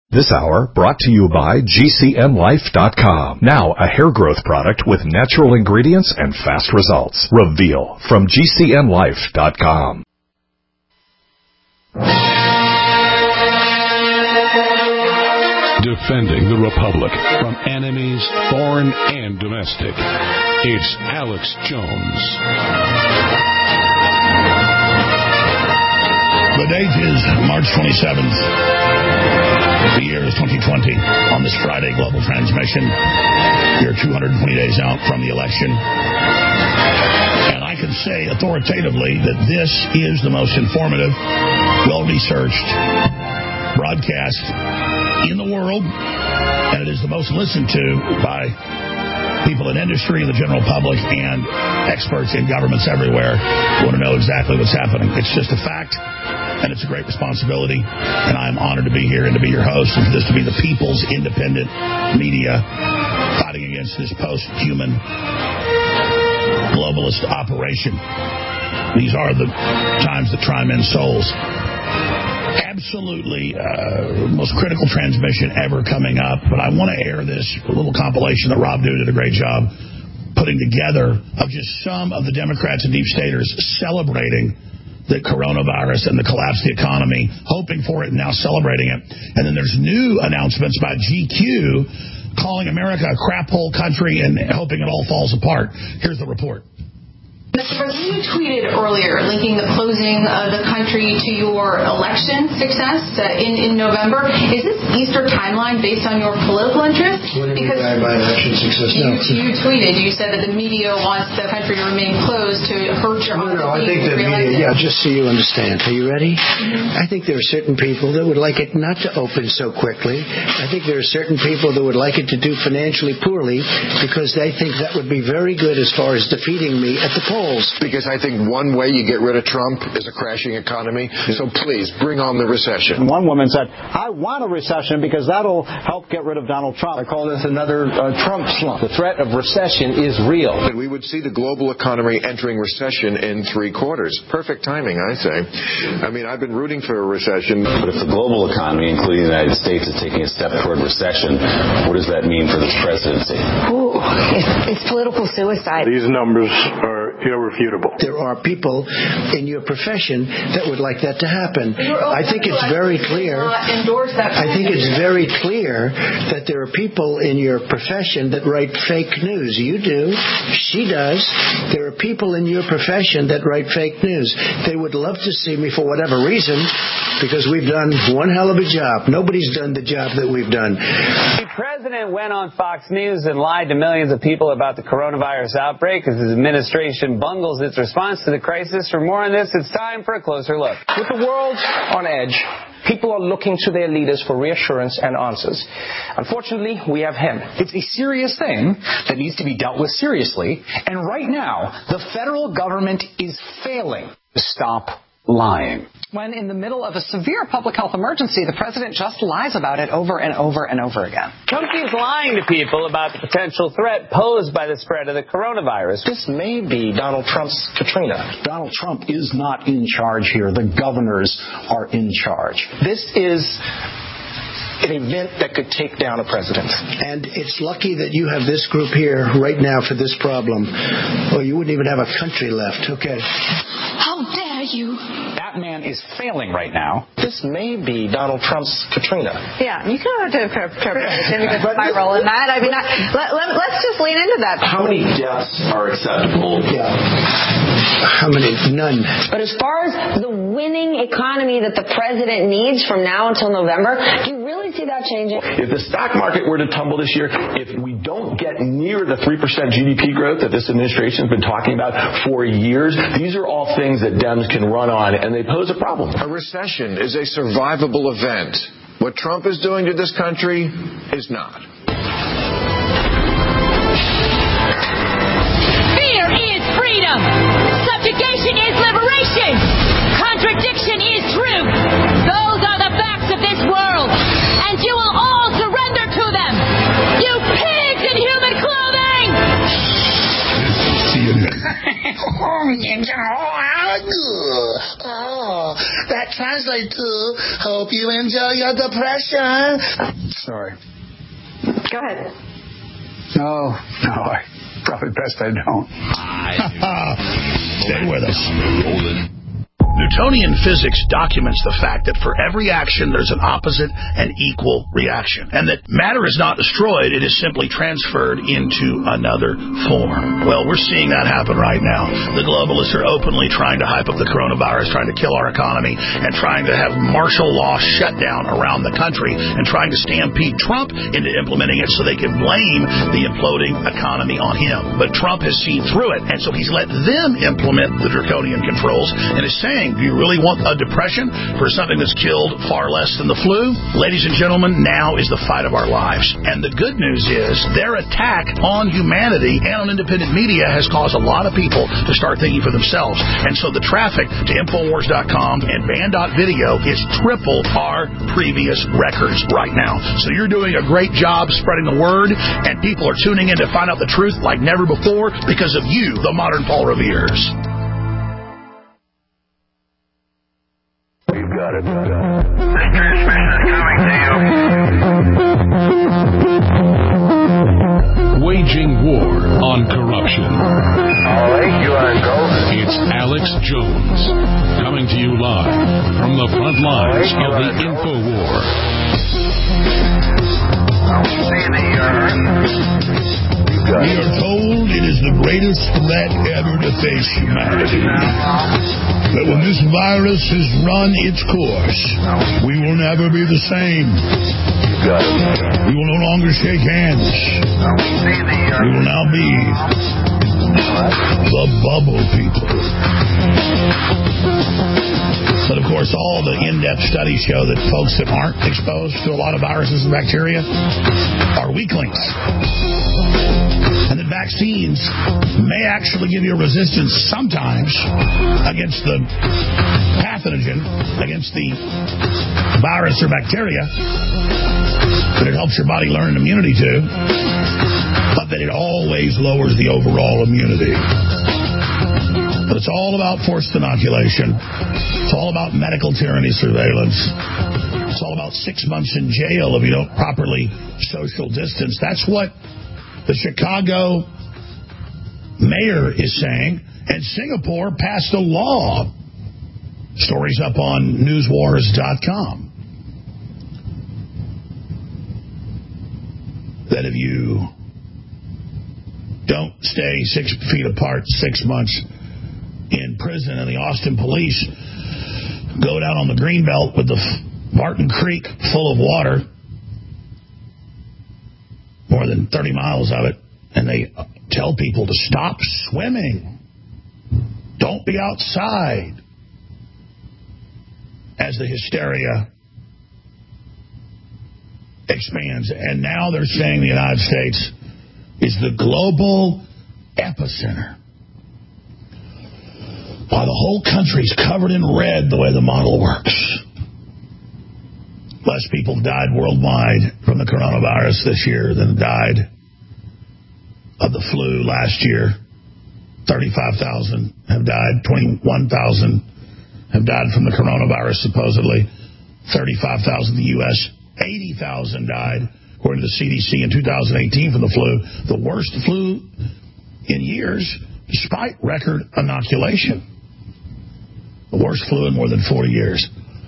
This hour brought to you by GCNlife.com. Now a hair growth product with natural ingredients and fast results. Reveal from GCNlife.com. Defending the Republic from enemies, foreign and domestic. It's Alex Jones. The date is March 27th. The year is 2020. On this Friday global transmission, we are 220 days out from the election. And I can say authoritatively that this is the most informative, well-researched broadcast in the world, and it is the most listened to by people in industry, the general public, and experts in governments everywhere who want to know exactly what's happening. It's just a fact, and it's a great responsibility, and I'm honored to be here and to be your host, and for this to be the people's independent media fighting against this post-human globalist operation. These are the times that try men's souls. Absolutely most critical transmission ever coming up, but I want to air this little compilation that Rob Dew did a great job putting together of just some of the Democrats and deep staters celebrating the coronavirus and the collapse of the economy, hoping for it and now celebrating it. And then there's new announcements by GQ calling America a crap hole country and hoping it all falls apart. Here's the report. Mr. President, you tweeted earlier linking the closing of the country to your election success in November. Is this Easter timeline based on your political interests? What do you mean by election success? No. You tweeted, you said that the media wants the country to remain closed to hurt your odds. No, I think the media, just so you understand. Are you ready? Mm-hmm. I think there are certain people that would like it not to open so quickly. I think there are certain people that would like it to do financially poorly because they think that would be very good as far as defeating me at the polls. Because I think one way you get rid of Trump is a crashing economy. So please, bring on the recession. One woman said, I want a recession because that'll help get rid of Donald Trump. I call this another Trump slump. The threat of recession is real. And we would see the global economy entering recession in 3 quarters. Perfect timing, I say. I mean, I've been rooting for a recession. But if the global economy, including the United States, is taking a step toward recession, what does that mean for this presidency? Ooh, it's political suicide. These numbers are irrefutable. There are people in your profession that would like that to happen. I think it's very clear. I think it's very clear that there are people in your profession that write fake news. You do. She does. There are people in your profession that write fake news. They would love to see me for whatever reason because we've done one hell of a job. Nobody's done the job that we've done. The president went on Fox News and lied to millions of people about the coronavirus outbreak as his administration bungles its response to the crisis. For more on this, it's time for a closer look. With the world on edge, people are looking to their leaders for reassurance and answers. Unfortunately, we have him. It's a serious thing that needs to be dealt with seriously. And right now, the federal government is failing to stop lying. When in the middle of a severe public health emergency, the president just lies about it over and over and over again. Trump keeps lying to people about the potential threat posed by the spread of the coronavirus. This may be Donald Trump's Katrina. Donald Trump is not in charge here. The governors are in charge. This is an event that could take down a president. And it's lucky that you have this group here right now for this problem, or you wouldn't even have a country left. Okay. How dare you? That man is failing right now. This may be Donald Trump's Katrina. Yeah, you can have to my role in that. I mean, let's just lean into that. How many deaths are acceptable? Yeah. How many? None. But as far as the winning economy that the president needs from now until November, do you really see that changing? If the stock market were to tumble this year, if we don't get near the 3% GDP growth that this administration has been talking about for years, these are all things that Dems can run on, and they pose a problem. A recession is a survivable event. What Trump is doing to this country is not. Fear is freedom. Subjugation is liberation. Contradiction is truth. Those are the facts of this world, and you will all surrender to them. You pigs in human clothing! CNN. Oh, that that translates to, hope you enjoy your depression. Sorry. Go ahead. No, probably best I don't. Stay with us. Newtonian physics documents the fact that for every action, there's an opposite and equal reaction, and that matter is not destroyed, it is simply transferred into another form. Well, we're seeing that happen right now. The globalists are openly trying to hype up the coronavirus, trying to kill our economy, and trying to have martial law shutdown around the country, and trying to stampede Trump into implementing it so they can blame the imploding economy on him. But Trump has seen through it, and so he's let them implement the draconian controls, and is saying, do you really want a depression for something that's killed far less than the flu? Ladies and gentlemen, now is the fight of our lives. And the good news is their attack on humanity and on independent media has caused a lot of people to start thinking for themselves. And so the traffic to Infowars.com and Band.video is triple our previous records right now. So you're doing a great job spreading the word, and people are tuning in to find out the truth like never before because of you, the modern Paul Revere's. You've got it. This transmission is coming to you. Waging war on corruption. All right, you want to go? It's Alex Jones, coming to you live from the front lines of the InfoWar. We are told it is the greatest threat ever to face humanity. But when this virus has run its course, we will never be the same. We will no longer shake hands. We will now be the bubble people. But of course, all the in-depth studies show that folks that aren't exposed to a lot of viruses and bacteria are weaklings. And that vaccines may actually give you a resistance sometimes against the pathogen, against the virus or bacteria, that it helps your body learn an immunity to, but that it always lowers the overall immunity. But it's all about forced inoculation. It's all about medical tyranny surveillance. It's all about 6 months in jail if you don't properly social distance. That's what the Chicago mayor is saying, and Singapore passed a law. Stories up on newswars.com. That if you don't stay 6 feet apart 6 months in prison, and the Austin police go down on the Greenbelt with the Martin Creek full of water, more than 30 miles of it, and they tell people to stop swimming. Don't be outside. As the hysteria expands. And now they're saying the United States is the global epicenter. While the whole country's covered in red the way the model works. Less people died worldwide from the coronavirus this year than died of the flu last year. 35,000 have died. 21,000 have died from the coronavirus, supposedly. 35,000 in the U.S. 80,000 died, according to the CDC, in 2018 from the flu. The worst flu in years, despite record inoculation. The worst flu in more than 40 years.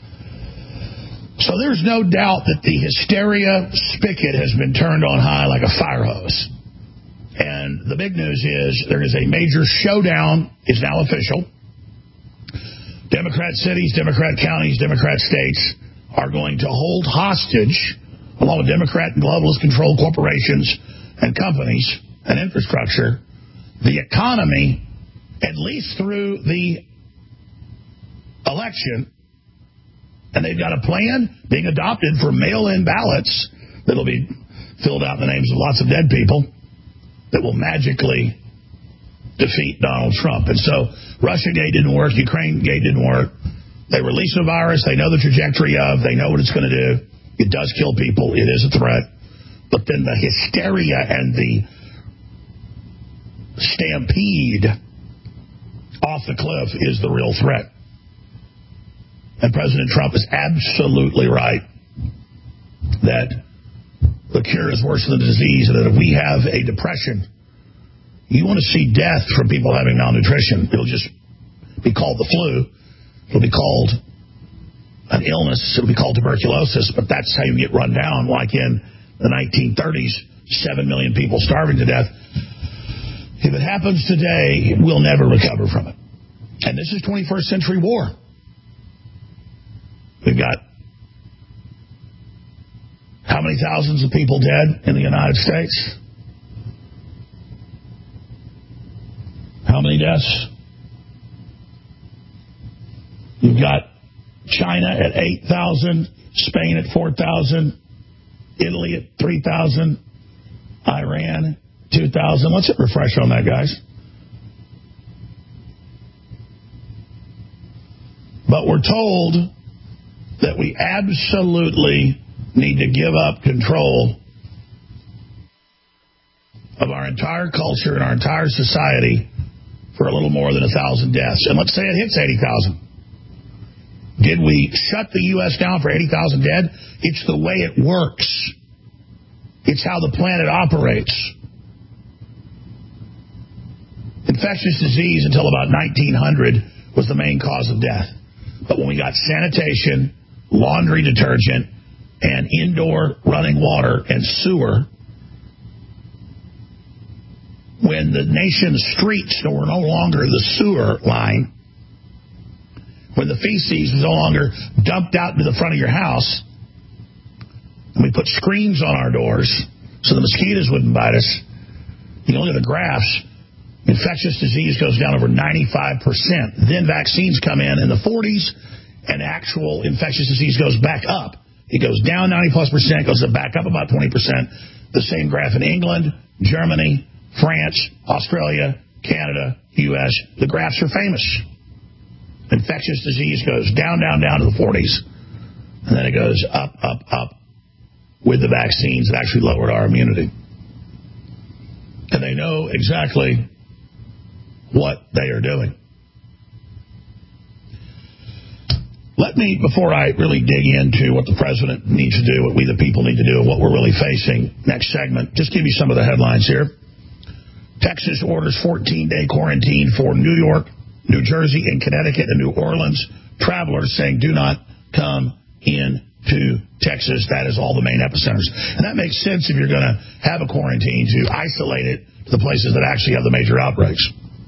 So there's no doubt that the hysteria spigot has been turned on high like a fire hose. And the big news is there is a major showdown, is now official. Democrat cities, Democrat counties, Democrat states are going to hold hostage, along with Democrat and globalist-controlled corporations and companies and infrastructure, the economy, at least through the election. And they've got a plan being adopted for mail-in ballots that'll be filled out in the names of lots of dead people that will magically defeat Donald Trump. And so Russiagate didn't work. Ukrainegate didn't work. They release a virus. They know the trajectory of. They know what it's going to do. It does kill people. It is a threat. But then the hysteria and the stampede off the cliff is the real threat. And President Trump is absolutely right that the cure is worse than the disease, and that if we have a depression, you want to see death from people having malnutrition. It'll just be called the flu. It'll be called an illness. It'll be called tuberculosis, but that's how you get run down. Like in the 1930s, 7 million people starving to death. If it happens today, we'll never recover from it. And this is 21st century war. We've got how many thousands of people dead in the United States? How many deaths? You've got China at 8,000, Spain at 4,000, Italy at 3,000, Iran 2,000. Let's hit refresh on that, guys. But we're told that we absolutely need to give up control of our entire culture and our entire society for a little more than 1,000 deaths. And let's say it hits 80,000. Did we shut the U.S. down for 80,000 dead? It's the way it works. It's how the planet operates. Infectious disease until about 1900 was the main cause of death. But when we got sanitation, laundry detergent, and indoor running water and sewer, when the nation's streets were no longer the sewer line, when the feces was no longer dumped out into the front of your house, and we put screens on our doors so the mosquitoes wouldn't bite us, you can look at the graphs, infectious disease goes down over 95%. Then vaccines come in the 40s, and actual infectious disease goes back up. It goes down 90+%, goes back up about 20%. The same graph in England, Germany, France, Australia, Canada, U.S. The graphs are famous. Infectious disease goes down to the 40s. And then it goes up with the vaccines that actually lowered our immunity. And they know exactly what they are doing. Let me, before I really dig into what the president needs to do, what we the people need to do, and what we're really facing next segment, just give you some of the headlines here. Texas orders 14-day quarantine for New York, New Jersey, and Connecticut, and New Orleans travelers, saying do not come into Texas. That is all the main epicenters. And that makes sense if you're going to have a quarantine, to isolate it to the places that actually have the major outbreaks.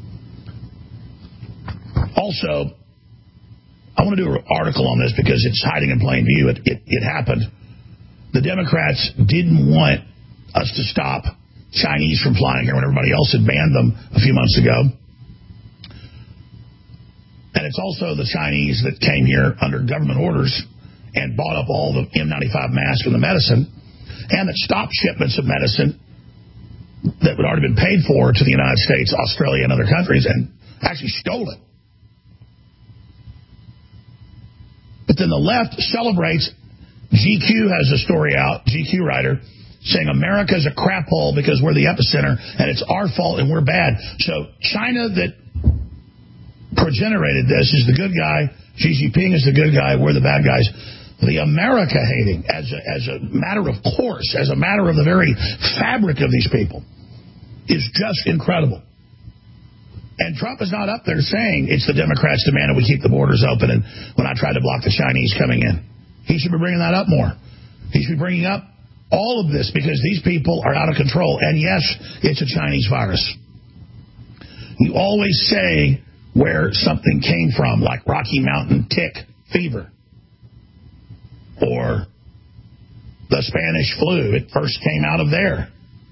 Also, I want to do an article on this because it's hiding in plain view. It happened. The Democrats didn't want us to stop Chinese from flying here when everybody else had banned them a few months ago. And it's also the Chinese that came here under government orders and bought up all the N95 masks and the medicine, and that stopped shipments of medicine that had already been paid for to the United States, Australia, and other countries, and actually stole it. But then the left celebrates. GQ has a story out, GQ writer, saying America's a crap hole because we're the epicenter and it's our fault and we're bad. So China, that progenerated this, is the good guy. Xi Jinping is the good guy. We're the bad guys. The America hating, as a matter of course, as a matter of the very fabric of these people, is just incredible. And Trump is not up there saying it's the Democrats demanding we keep the borders open and when I tried to block the Chinese coming in. He should be bringing that up more. He should be bringing up all of this because these people are out of control. And yes, it's a Chinese virus. You always say where something came from, like Rocky Mountain tick fever or the Spanish flu. It first came out of there.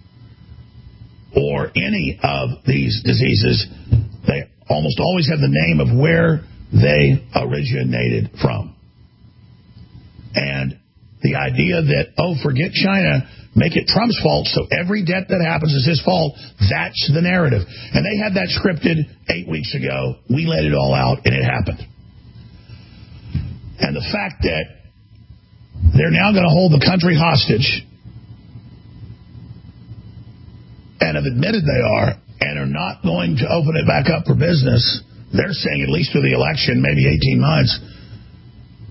Or any of these diseases, they almost always have the name of where they originated from. And the idea that, forget China, make it Trump's fault, so every death that happens is his fault, that's the narrative. And they had that scripted 8 weeks ago. We let it all out, and it happened. And the fact that they're now going to hold the country hostage, and have admitted they are, and are not going to open it back up for business, they're saying at least through the election, maybe 18 months,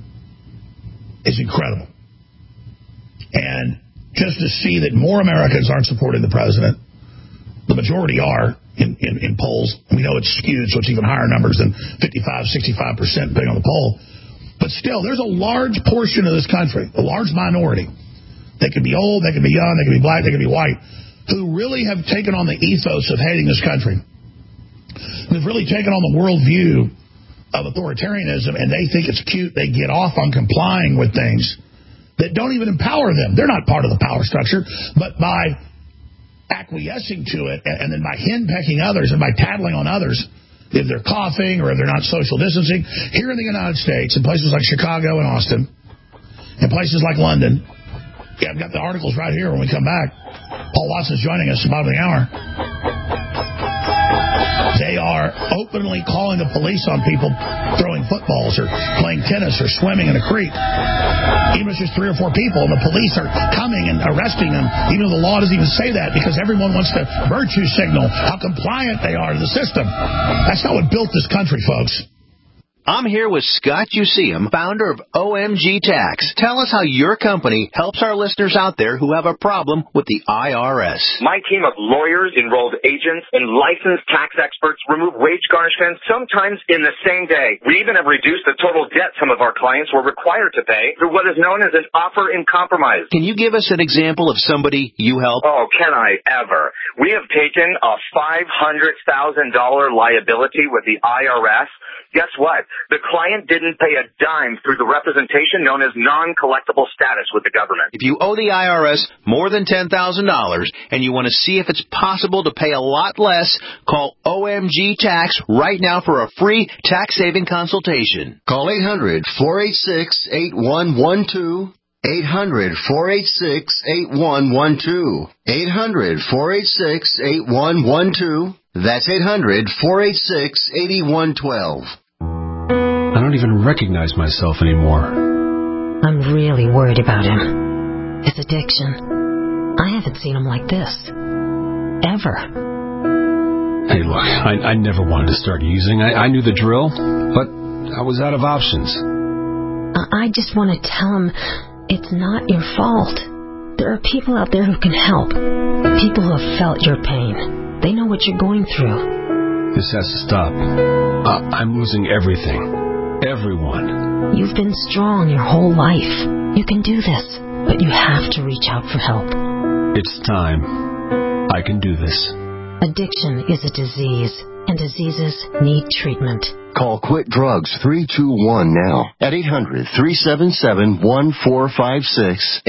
is incredible. And just to see that more Americans aren't supporting the president, the majority are in polls. We know it's skewed, so it's even higher numbers than 55, 65%, depending on the poll. But still, there's a large portion of this country, a large minority. They could be old, they could be young, they could be black, they could be white, who really have taken on the ethos of hating this country. They've really taken on the worldview of authoritarianism, and they think it's cute. They get off on complying with things that don't even empower them. They're not part of the power structure, but by acquiescing to it and then by henpecking others and by tattling on others, if they're coughing or if they're not social distancing, here in the United States, in places like Chicago and Austin, in places like London, I've got the articles right here when we come back. Paul Watson's joining us at the bottom of the hour. They are openly calling the police on people throwing footballs or playing tennis or swimming in a creek. Even if it's just 3 or 4 people, and the police are coming and arresting them, even though the law doesn't even say that, because everyone wants to virtue signal how compliant they are to the system. That's not what built this country, folks. I'm here with Scott Useum, founder of OMG Tax. Tell us how your company helps our listeners out there who have a problem with the IRS. My team of lawyers, enrolled agents, and licensed tax experts remove wage garnishments sometimes in the same day. We even have reduced the total debt some of our clients were required to pay through what is known as an offer in compromise. Can you give us an example of somebody you help? Oh, can I ever? We have taken a $500,000 liability with the IRS. Guess what? The client didn't pay a dime through the representation known as non-collectible status with the government. If you owe the IRS more than $10,000 and you want to see if it's possible to pay a lot less, call OMG Tax right now for a free tax-saving consultation. Call 800-486-8112. 800-486-8112. 800-486-8112. That's 800-486-8112. I don't even recognize myself anymore. I'm really worried about him. His addiction. I haven't seen him like this. Ever. Hey, look, I never wanted to start using. I knew the drill, but I was out of options. I just want to tell him it's not your fault. There are people out there who can help. People who have felt your pain. They know what you're going through. This has to stop. I'm losing everything. Everyone. You've been strong your whole life. You can do this, but you have to reach out for help. It's time. I can do this. Addiction is a disease, and diseases need treatment. Call Quit Drugs 321 now at 800-377-1456.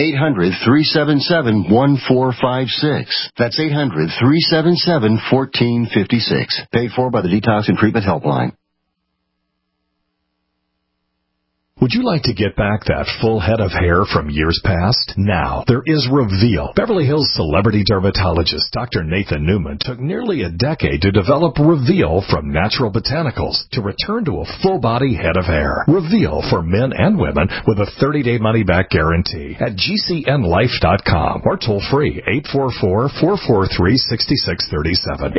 800-377-1456. That's 800-377-1456. Paid for by the Detox and Treatment Helpline. Would you like to get back that full head of hair from years past? Now, there is Reveal. Beverly Hills celebrity dermatologist Dr. Nathan Newman took nearly a decade to develop Reveal from natural botanicals to return to a full-body head of hair. Reveal for men and women with a 30-day money-back guarantee at GCNlife.com or toll-free 844-443-6637.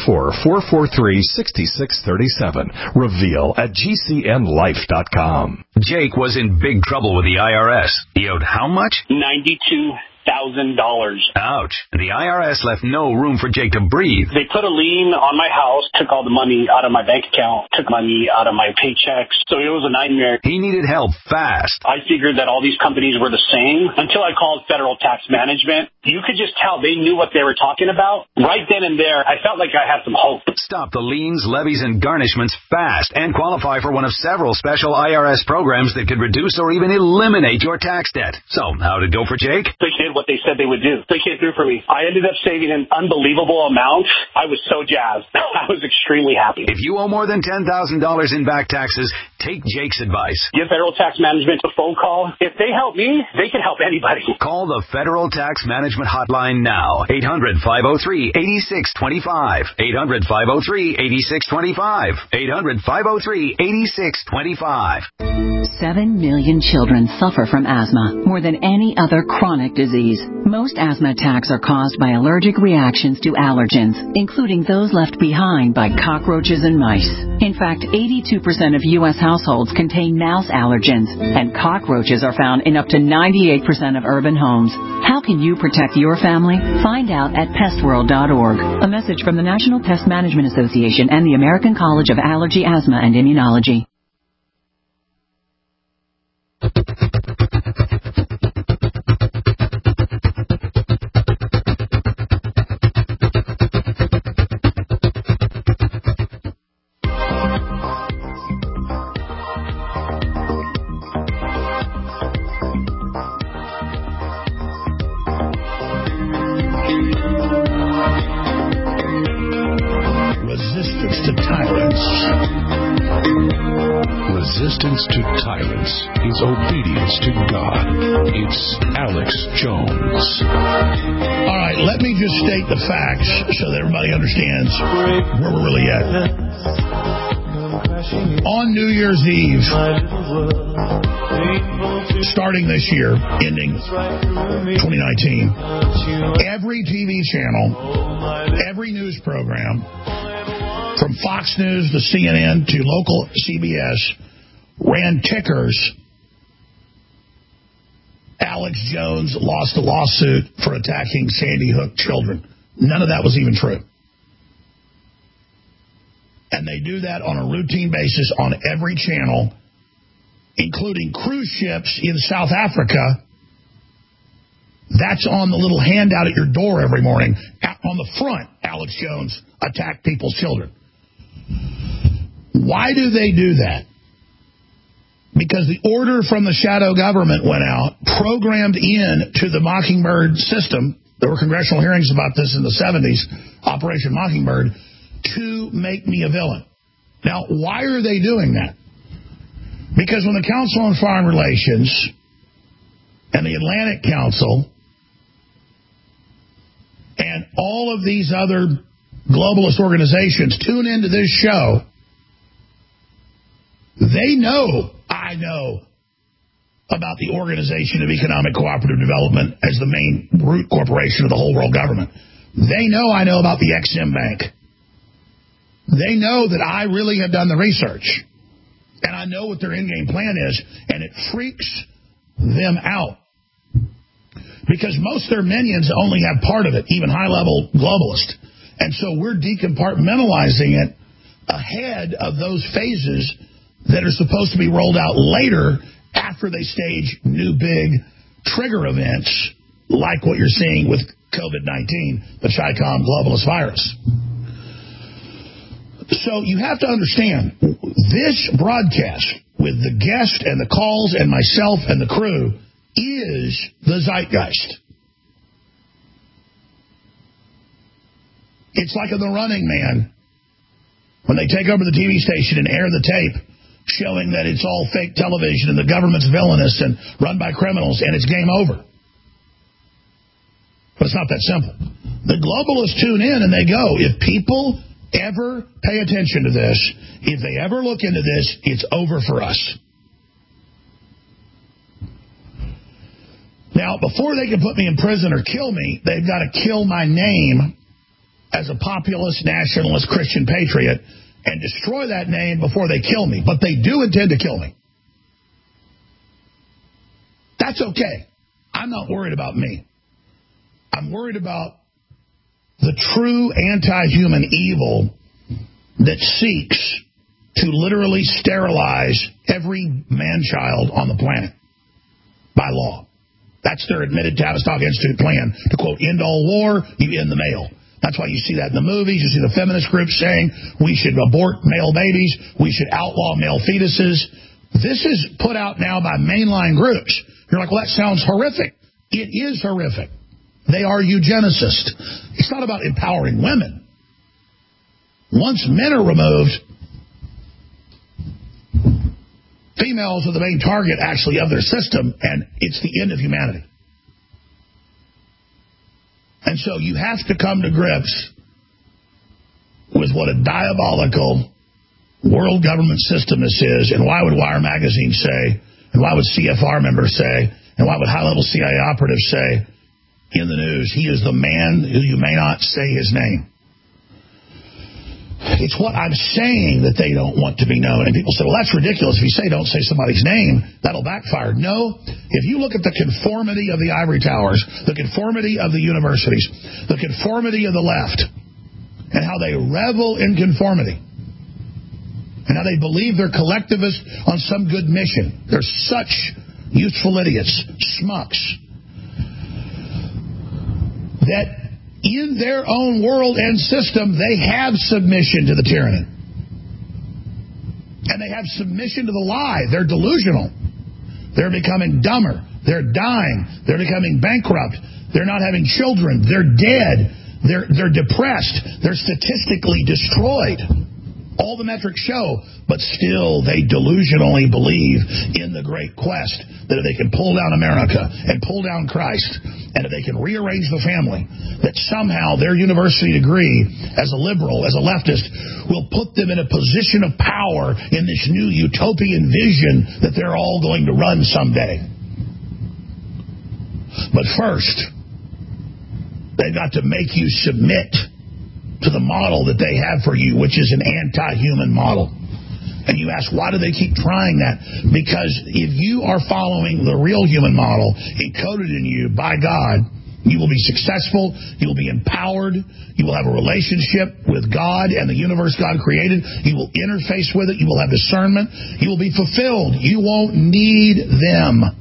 844-443-6637. Reveal at GCNlife.com. Jake was in big trouble with the IRS. He owed how much? $92,000. Ouch. And the IRS left no room for Jake to breathe. They put a lien on my house, took all the money out of my bank account, took money out of my paychecks. So it was a nightmare. He needed help fast. I figured that all these companies were the same until I called Federal Tax Management. You could just tell they knew what they were talking about. Right then and there, I felt like I had some hope. Stop the liens, levies, and garnishments fast and qualify for one of several special IRS programs that could reduce or even eliminate your tax debt. So, how'd it go for Jake? They did what they said they would do. They came through for me. I ended up saving an unbelievable amount. I was so jazzed. I was extremely happy. If you owe more than $10,000 in back taxes, take Jake's advice. Give Federal Tax Management a phone call. If they help me, they can help anybody. Call the Federal Tax Management Hotline now. 800-503-8625. 800-503-8625. 800-503-8625. 7 million children suffer from asthma, more than any other chronic disease. Most asthma attacks are caused by allergic reactions to allergens, including those left behind by cockroaches and mice. In fact, 82% of U.S. households contain mouse allergens, and cockroaches are found in up to 98% of urban homes. How can you protect your family? Find out at pestworld.org. A message from the National Pest Management Association and the American College of Allergy, Asthma, and Immunology. Resistance to tyrants is obedience to God. It's Alex Jones. All right, let me just state the facts so that everybody understands where we're really at. On New Year's Eve, starting this year, ending 2019, every TV channel, every news program, from Fox News to CNN to local CBS, ran tickers. Alex Jones lost a lawsuit for attacking Sandy Hook children. None of that was even true. And they do that on a routine basis on every channel, including cruise ships in South Africa. That's on the little handout at your door every morning. On the front, Alex Jones attacked people's children. Why do they do that? Because the order from the shadow government went out, programmed in to the Mockingbird system. There were congressional hearings about this in the 70s, Operation Mockingbird, to make me a villain. Now, why are they doing that? Because when the Council on Foreign Relations and the Atlantic Council and all of these other globalist organizations tune into this show, they know, I know, about the Organization of Economic Cooperative Development as the main root corporation of the whole world government. They know I know about the Exim Bank. They know that I really have done the research. And I know what their in-game plan is. And it freaks them out. Because most of their minions only have part of it, even high-level globalists. And so we're decompartmentalizing it ahead of those phases that are supposed to be rolled out later after they stage new big trigger events like what you're seeing with COVID-19, the Chi-Com globalist virus. So you have to understand, this broadcast with the guest and the calls and myself and the crew is the zeitgeist. It's like in The Running Man, when they take over the TV station and air the tape showing that it's all fake television and the government's villainous and run by criminals and it's game over. But it's not that simple. The globalists tune in and they go, if people ever pay attention to this, if they ever look into this, it's over for us. Now, before they can put me in prison or kill me, they've got to kill my name as a populist, nationalist, Christian patriot and destroy that name before they kill me. But they do intend to kill me. That's okay. I'm not worried about me. I'm worried about the true anti-human evil that seeks to literally sterilize every man-child on the planet by law. That's their admitted Tavistock Institute plan to, quote, end all war, you end the male. That's why you see that in the movies. You see the feminist groups saying we should abort male babies, we should outlaw male fetuses. This is put out now by mainline groups. You're like, well, that sounds horrific. It is horrific. They are eugenicists. It's not about empowering women. Once men are removed, females are the main target, actually, of their system, and it's the end of humanity. And so you have to come to grips with what a diabolical world government system this is, and why would Wire Magazine say, and why would CFR members say, and why would high-level CIA operatives say, in the news. He is the man who you may not say his name. It's what I'm saying that they don't want to be known. And people say, well, that's ridiculous. If you say don't say somebody's name, that'll backfire. No. If you look at the conformity of the ivory towers, the conformity of the universities, the conformity of the left, and how they revel in conformity, and how they believe they're collectivists on some good mission. They're such useful idiots, schmucks, that in their own world and system, they have submission to the tyranny. And they have submission to the lie. They're delusional. They're becoming dumber. They're dying. They're becoming bankrupt. They're not having children. They're dead. They're depressed. They're statistically destroyed. All the metrics show, but still they delusionally believe in the great quest that if they can pull down America and pull down Christ, and if they can rearrange the family, that somehow their university degree as a liberal, as a leftist, will put them in a position of power in this new utopian vision that they're all going to run someday. But first, they've got to make you submit to the model that they have for you, which is an anti-human model. And you ask, why do they keep trying that? Because if you are following the real human model encoded in you by God, you will be successful, you will be empowered, you will have a relationship with God and the universe God created, you will interface with it, you will have discernment, you will be fulfilled. You won't need them.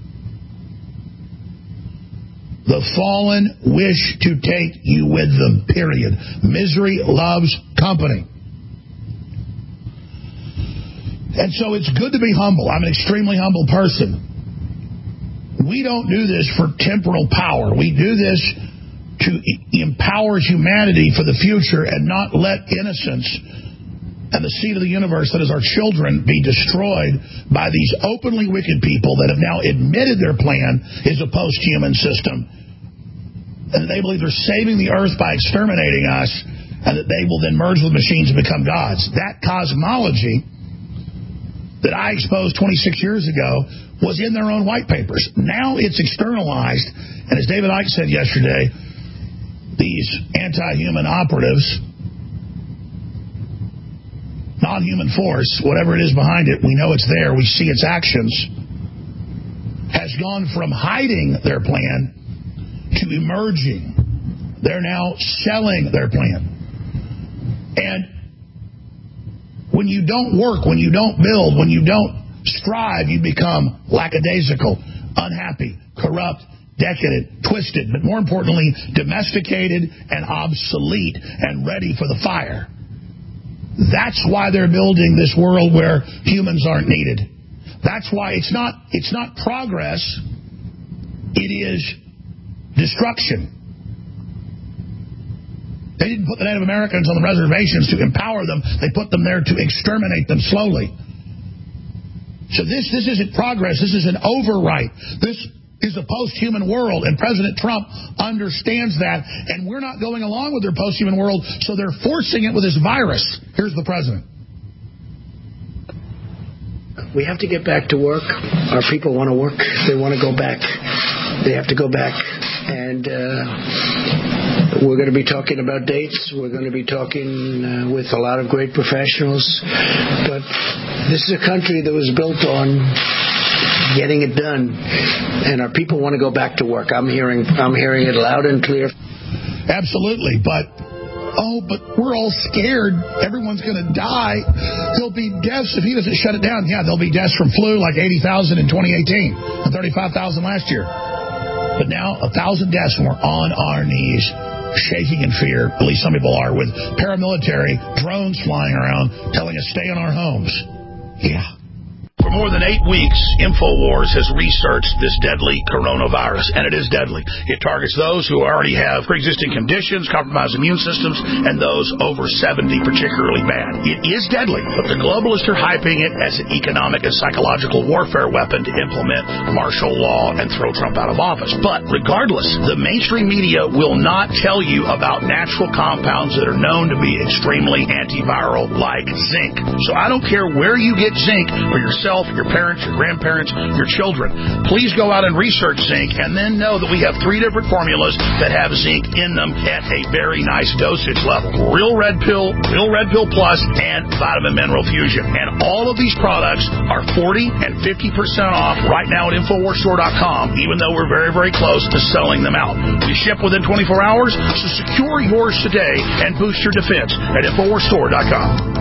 The fallen wish to take you with them, period. Misery loves company. And so it's good to be humble. I'm an extremely humble person. We don't do this for temporal power. We do this to empower humanity for the future and not let innocence and the seed of the universe that is our children be destroyed by these openly wicked people that have now admitted their plan is a post-human system. And they believe they're saving the earth by exterminating us, and that they will then merge with machines and become gods. That cosmology that I exposed 26 years ago was in their own white papers. Now it's externalized, and as David Icke said yesterday, these anti-human operatives, non-human force, whatever it is behind it, we know it's there, we see its actions, has gone from hiding their plan to emerging. They're now selling their plan. And when you don't work, when you don't build, when you don't strive, you become lackadaisical, unhappy, corrupt, decadent, twisted, but more importantly, domesticated and obsolete and ready for the fire. That's why they're building this world where humans aren't needed. That's why it's not progress. It is destruction. They didn't put the Native Americans on the reservations to empower them. They put them there to exterminate them slowly. So this isn't progress. This is an overwrite. This is a post-human world, and President Trump understands that, and we're not going along with their post-human world, so they're forcing it with this virus. Here's the president. We have to get back to work. Our people want to work. They want to go back. They have to go back. And we're going to be talking about dates. We're going to be talking with a lot of great professionals. But this is a country that was built on getting it done. And our people want to go back to work. I'm hearing it loud and clear. Absolutely. But we're all scared. Everyone's going to die. There'll be deaths if he doesn't shut it down. Yeah, there'll be deaths from flu, like 80,000 in 2018 and 35,000 last year. But now 1,000 deaths, and we're on our knees, shaking in fear. At least some people are, with paramilitary drones flying around telling us stay in our homes. Yeah. For more than 8 weeks, InfoWars has researched this deadly coronavirus, and it is deadly. It targets those who already have pre-existing conditions, compromised immune systems, and those over 70 particularly bad. It is deadly, but the globalists are hyping it as an economic and psychological warfare weapon to implement martial law and throw Trump out of office. But regardless, the mainstream media will not tell you about natural compounds that are known to be extremely antiviral, like zinc. So I don't care where you get zinc for yourself yourself, your parents, your grandparents, your children. Please go out and research zinc, and then know that we have 3 different formulas that have zinc in them at a very nice dosage level. Real Red Pill Plus, and Vitamin Mineral Fusion. And all of these products are 40 and 50% off right now at InfoWarsStore.com, even though we're very, very close to selling them out. We ship within 24 hours, so secure yours today and boost your defense at InfoWarsStore.com.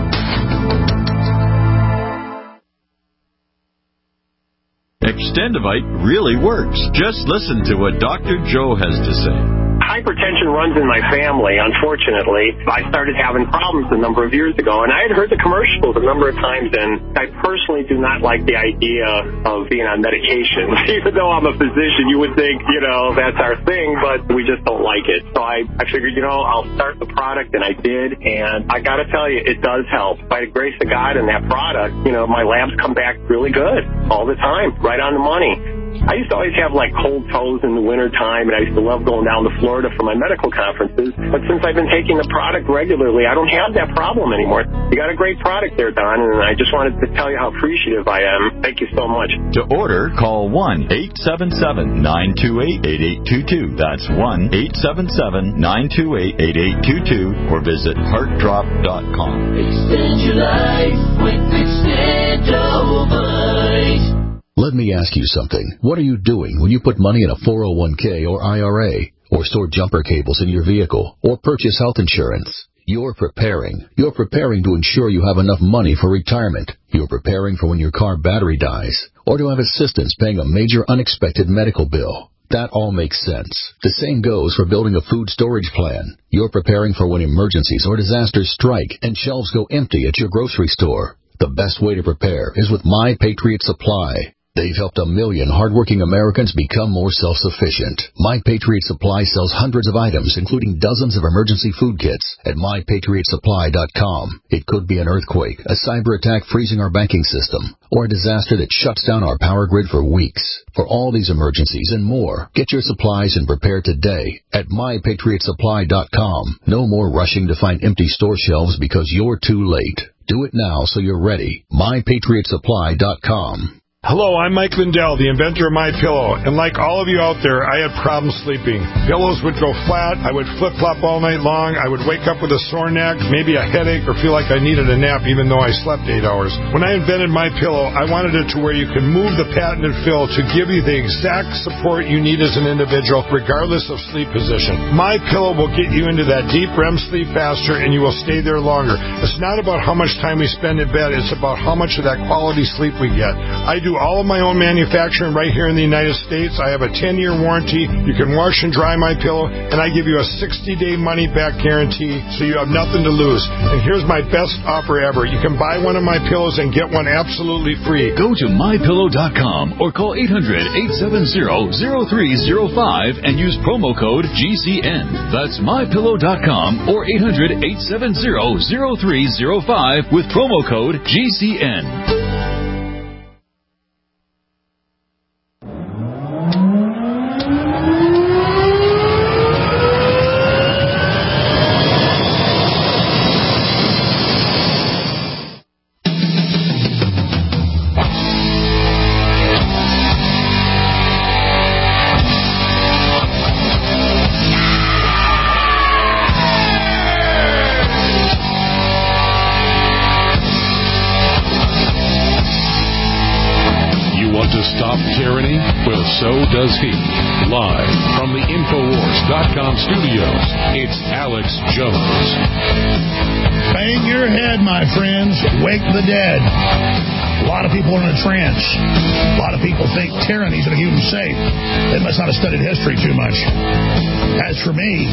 Extendivite really works. Just listen to what Dr. Joe has to say. Hypertension runs in my family, unfortunately. I started having problems a number of years ago, and I had heard the commercials a number of times, and I personally do not like the idea of being on medication. Even though I'm a physician, you would think, that's our thing, but we just don't like it. So I figured, I'll start the product, and I did, and I got to tell you, it does help. By the grace of God and that product, my labs come back really good all the time, right on the money. I used to always have cold toes in the winter time, and I used to love going down to Florida for my medical conferences. But since I've been taking the product regularly, I don't have that problem anymore. You got a great product there, Don, and I just wanted to tell you how appreciative I am. Thank you so much. To order, call 1-877-928-8822. That's 1-877-928-8822, or visit heartdrop.com. Extend your life with Extendovite. Let me ask you something. What are you doing when you put money in a 401k or IRA, or store jumper cables in your vehicle, or purchase health insurance? You're preparing. You're preparing to ensure you have enough money for retirement. You're preparing for when your car battery dies, or to have assistance paying a major unexpected medical bill. That all makes sense. The same goes for building a food storage plan. You're preparing for when emergencies or disasters strike and shelves go empty at your grocery store. The best way to prepare is with My Patriot Supply. They've helped 1 million hardworking Americans become more self-sufficient. My Patriot Supply sells hundreds of items, including dozens of emergency food kits at MyPatriotSupply.com. It could be an earthquake, a cyber attack freezing our banking system, or a disaster that shuts down our power grid for weeks. For all these emergencies and more, get your supplies and prepare today at MyPatriotSupply.com. No more rushing to find empty store shelves because you're too late. Do it now so you're ready. MyPatriotSupply.com. Hello, I'm Mike Lindell, the inventor of MyPillow, and like all of you out there, I had problems sleeping. Pillows would go flat, I would flip-flop all night long, I would wake up with a sore neck, maybe a headache, or feel like I needed a nap even though I slept 8 hours. When I invented MyPillow, I wanted it to where you can move the patented fill to give you the exact support you need as an individual, regardless of sleep position. MyPillow will get you into that deep REM sleep faster, and you will stay there longer. It's not about how much time we spend in bed, it's about how much of that quality sleep we get. I do all of my own manufacturing right here in the United States. I have a 10-year warranty. You can wash and dry MyPillow, and I give you a 60-day money-back guarantee, so you have nothing to lose. And here's my best offer ever. You can buy one of my pillows and get one absolutely free. Go to MyPillow.com or call 800-870-0305 and use promo code GCN. That's MyPillow.com or 800-870-0305 with promo code GCN. So does he. Live from the Infowars.com studios, it's Alex Jones. Bang your head, my friends. Wake the dead. A lot of people are in a trance. A lot of people think tyranny's going to keep them safe. They must not have studied history too much. As for me,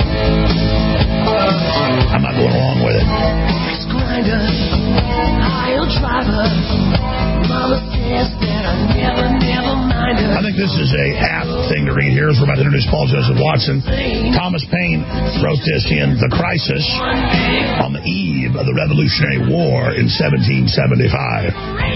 I'm not going along with it. Grinder, I'll driver. Mama says that I never mind her. I think this is a apt thing to read here as we're about to introduce Paul Joseph Watson. Thomas Paine wrote this in The Crisis on the eve of the Revolutionary War in 1775.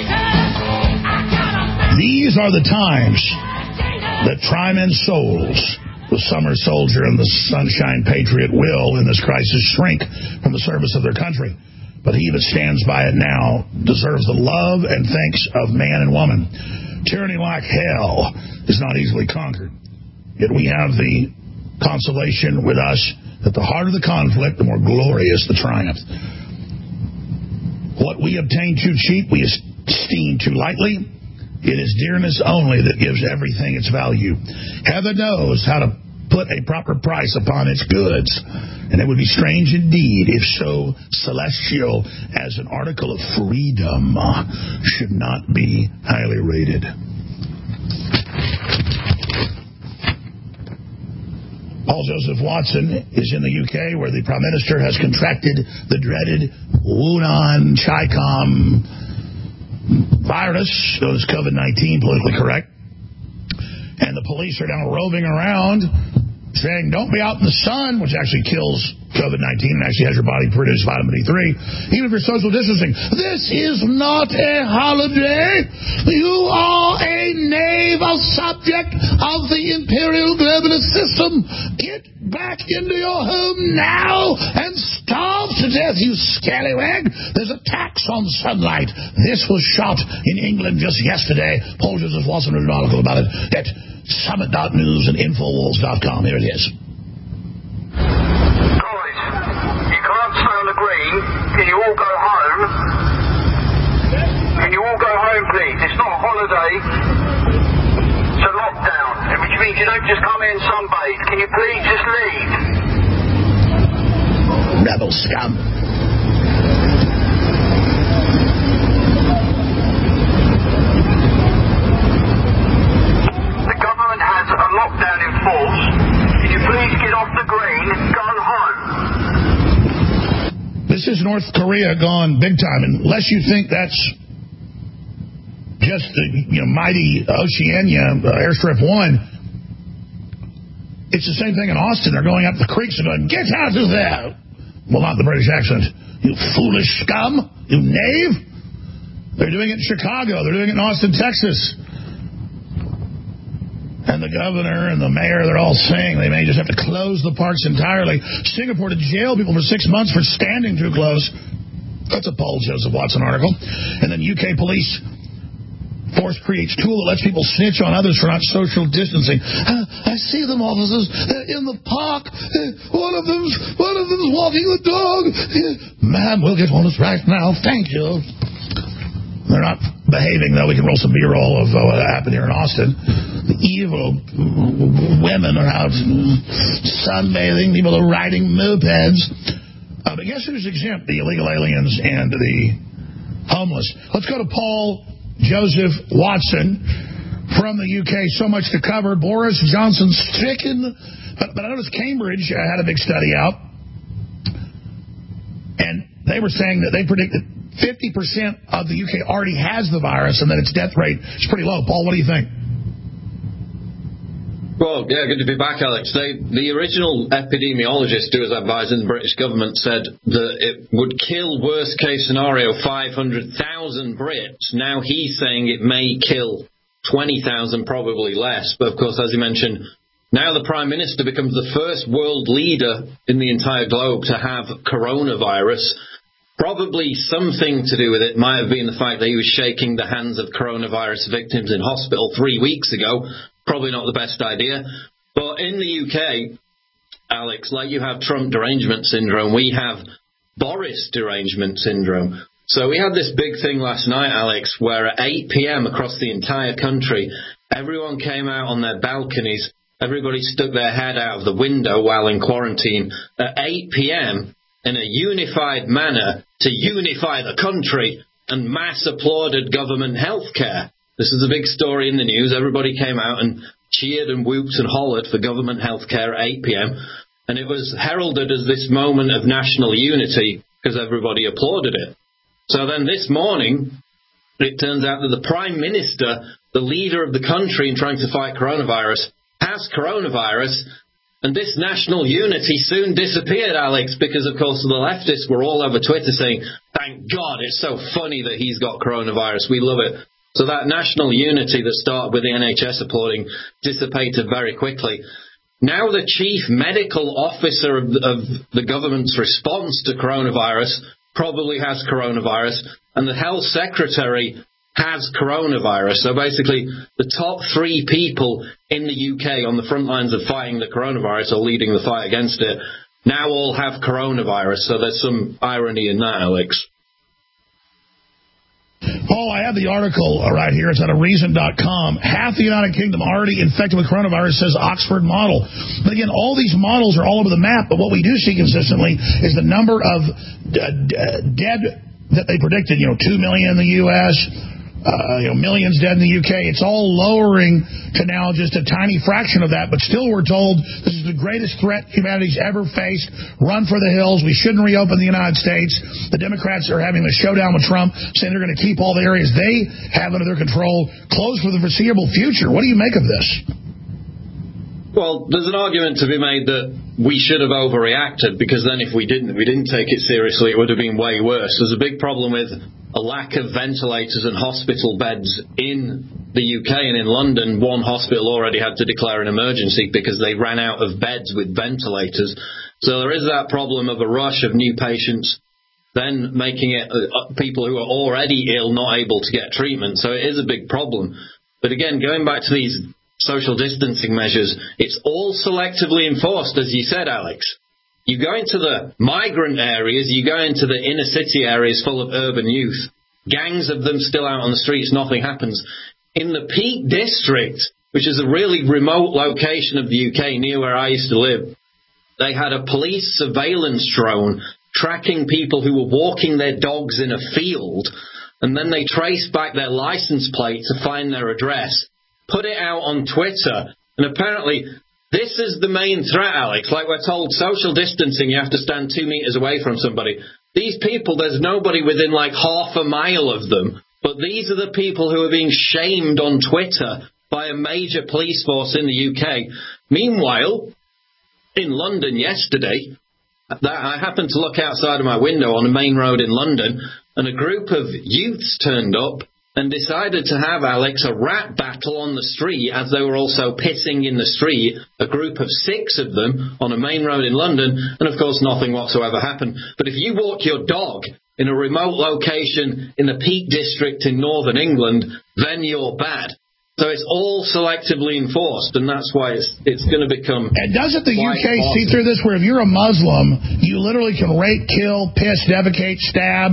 These are the times that try men's souls. The summer soldier and the sunshine patriot will, in this crisis, shrink from the service of their country. but he that stands by it now deserves the love and thanks of man and woman. Tyranny like hell is not easily conquered. Yet we have the consolation with us that the harder the conflict, the more glorious the triumph. What we obtain too cheap, we esteem too lightly. It is dearness only that gives everything its value. Heaven knows how to put a proper price upon its goods, and it would be strange indeed if so celestial as an article of freedom should not be highly rated. Paul Joseph Watson is in the UK, where the Prime Minister has contracted the dreaded Wuhan Chi-Com virus, known as COVID-19, politically correct. And the police are now roving around saying, don't be out in the sun, which actually kills COVID-19 and actually has your body produce vitamin D3, even if you're social distancing. This is not a holiday. You are a knave, a subject of the imperial globalist system. Get back into your home now and starve to death, you scallywag. There's a tax on sunlight. This was shot in England just yesterday. Paul Joseph Watson wrote an article about it at summit.news and infowars.com. Here it is. Can you all go home? Can you all go home, please? It's not a holiday. It's a lockdown, which means you don't just come in and sunbathe. Can you please just leave? Rebel scum. The government has a lockdown in force. Can you please get off the green? Go home. This is North Korea gone big time. Unless you think that's just the mighty Oceania Airstrip 1, it's the same thing in Austin. They're going up the creeks and going, get out of there. Well, not the British accent. You foolish scum. You knave. They're doing it in Chicago. They're doing it in Austin, Texas. And the governor and the mayor, they're all saying they may just have to close the parks entirely. Singapore to jail people for 6 months for standing too close. That's a Paul Joseph Watson article. And then UK police force creates tool that lets people snitch on others for not social distancing. I see them, officers. They're in the park. One of them's walking the dog. Ma'am, we'll get on this right now. Thank you. They're not behaving, though. We can roll some B-roll of what happened here in Austin. The evil women are out sunbathing. People are riding mopeds. But guess who's exempt? The illegal aliens and the homeless. Let's go to Paul Joseph Watson from the UK. So much to cover. Boris Johnson stricken. But I noticed Cambridge had a big study out. And they were saying that they predicted 50% of the UK already has the virus, and that its death rate is pretty low. Paul, what do you think? Well, yeah, good to be back, Alex. The original epidemiologist who was advising the British government said that it would kill, worst case scenario, 500,000 Brits. Now he's saying it may kill 20,000, probably less. But, of course, as you mentioned, now the Prime Minister becomes the first world leader in the entire globe to have coronavirus. Probably something to do with it might have been the fact that he was shaking the hands of coronavirus victims in hospital 3 weeks ago. Probably not the best idea. But in the UK, Alex, like you have Trump derangement syndrome, we have Boris derangement syndrome. So we had this big thing last night, Alex, where at 8 p.m. across the entire country, everyone came out on their balconies. Everybody stuck their head out of the window while in quarantine at 8 p.m. in a unified manner to unify the country and mass applauded government health care. This is a big story in the news. Everybody came out and cheered and whooped and hollered for government health care at 8 p.m. And it was heralded as this moment of national unity because everybody applauded it. So then this morning, it turns out that the Prime Minister, the leader of the country in trying to fight coronavirus, has coronavirus. And this national unity soon disappeared, Alex, because, of course, the leftists were all over Twitter saying, thank God, it's so funny that he's got coronavirus. We love it. So that national unity that started with the NHS applauding dissipated very quickly. Now the chief medical officer of the government's response to coronavirus, probably has coronavirus, and the health secretary has coronavirus. So basically, the top 3 people in the UK on the front lines of fighting the coronavirus or leading the fight against it now all have coronavirus. So there's some irony in that, Alex. Paul, I have the article right here. It's at Reason.com. Half the United Kingdom already infected with coronavirus, says Oxford model. But again, all these models are all over the map, but what we do see consistently is the number of dead that they predicted, 2 million in the U.S., millions dead in the UK. It's all lowering to now just a tiny fraction of that, but still we're told this is the greatest threat humanity's ever faced. Run for the hills. We shouldn't reopen the United States. The Democrats are having the showdown with Trump, saying they're going to keep all the areas they have under their control closed for the foreseeable future. What do you make of this? Well, there's an argument to be made that we should have overreacted, because then if we didn't take it seriously, it would have been way worse. There's a big problem with a lack of ventilators and hospital beds in the UK, and in London, one hospital already had to declare an emergency because they ran out of beds with ventilators. So there is that problem of a rush of new patients, then making it people who are already ill not able to get treatment. So it is a big problem. But again, going back to these social distancing measures, it's all selectively enforced, as you said, Alex. You go into the migrant areas, you go into the inner city areas full of urban youth, gangs of them still out on the streets, nothing happens. In the Peak District, which is a really remote location of the UK near where I used to live, they had a police surveillance drone tracking people who were walking their dogs in a field, and then they traced back their license plate to find their address, put it out on Twitter, and apparently this is the main threat, Alex. Like we're told, social distancing, you have to stand 2 meters away from somebody. These people, there's nobody within like half a mile of them, but these are the people who are being shamed on Twitter by a major police force in the UK. Meanwhile, in London yesterday, I happened to look outside of my window on a main road in London, and a group of youths turned up and decided to have, Alex, a rap battle on the street as they were also pissing in the street, a group of 6 of them on a main road in London, and of course nothing whatsoever happened. But if you walk your dog in a remote location in the Peak District in northern England, then you're bad. So it's all selectively enforced, and that's why it's going to become... And doesn't the UK see through this, where if you're a Muslim, you literally can rape, kill, piss, defecate, stab,